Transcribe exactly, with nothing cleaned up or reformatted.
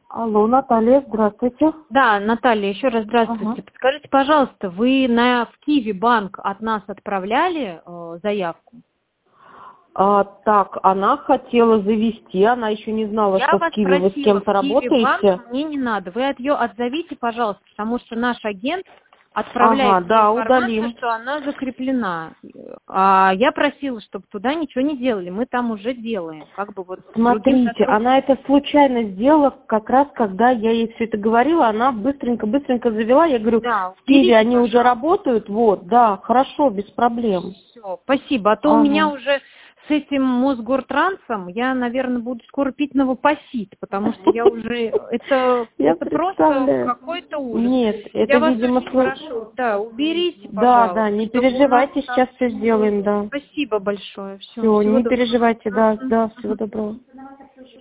Алло, Наталья, здравствуйте. Да, Наталья, еще раз здравствуйте. Ага. Подскажите, пожалуйста, вы на в Киви банк от нас отправляли э, заявку? А, так, она хотела завести, она еще не знала, Я что в вас Киеве вы с просила, кем-то в Киви банк работаете. мне не надо. Вы от ее отзовите, пожалуйста, потому что наш агент Ага, отправляет мне да, информацию, удалим. что она закреплена. А я просила, чтобы туда ничего не делали. Мы там уже делаем. Как бы вот с другим Смотрите, сотрудником. она это случайно сделала, как раз когда я ей все это говорила, она быстренько-быстренько завела, я говорю, Да, в Киеве уберите, они уже пожалуйста. работают, вот, да, хорошо, без проблем. Все, спасибо. А то у меня Ага. уже с этим Мосгортрансом я, наверное, буду скоро пить новопосит, потому что я уже... Это, Я это просто представляю. какой-то ужас. Нет, это, Я вас видимо, очень слу- прошу, да, уберите, Да, да, пожалуйста, не чтобы у нас переживайте, там сейчас все все было. сделаем, да. Спасибо большое. Все, Все, всего не доброго. переживайте, да, Мгм. да, всего доброго.